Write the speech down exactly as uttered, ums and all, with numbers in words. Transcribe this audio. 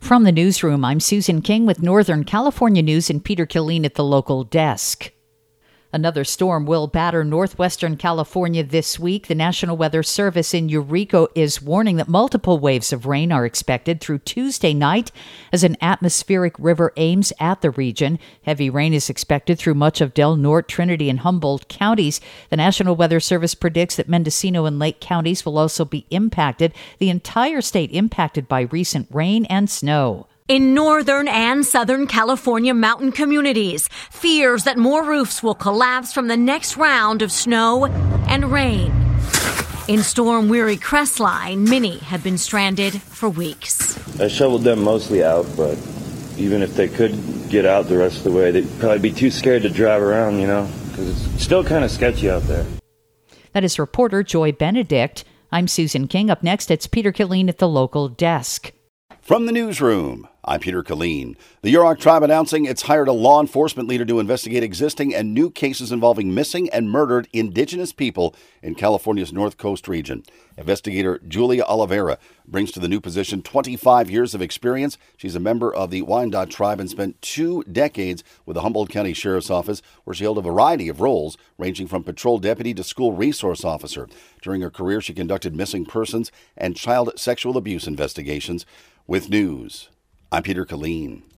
From the newsroom, I'm Susan King with Northern California News and Peter Killeen at the local desk. Another storm will batter northwestern California this week. The National Weather Service in Eureka is warning that multiple waves of rain are expected through Tuesday night as an atmospheric river aims at the region. Heavy rain is expected through much of Del Norte, Trinity, and Humboldt counties. The National Weather Service predicts that Mendocino and Lake counties will also be impacted. The entire state impacted by recent rain and snow. In northern and southern California mountain communities, fears that more roofs will collapse from the next round of snow and rain. In storm-weary Crestline, many have been stranded for weeks. I shoveled them mostly out, but even if they could get out the rest of the way, they'd probably be too scared to drive around, you know, because it's still kind of sketchy out there. That is reporter Joy Benedict. I'm Susan King. Up next, it's Peter Killeen at the local desk. From the newsroom, I'm Peter Killeen. The Yurok tribe announcing it's hired a law enforcement leader to investigate existing and new cases involving missing and murdered indigenous people in California's North Coast region. Investigator Julia Oliveira brings to the new position twenty-five years of experience. She's a member of the Wyandot tribe and spent two decades with the Humboldt County Sheriff's Office, where she held a variety of roles, ranging from patrol deputy to school resource officer. During her career, she conducted missing persons and child sexual abuse investigations. With news, I'm Peter Killeen.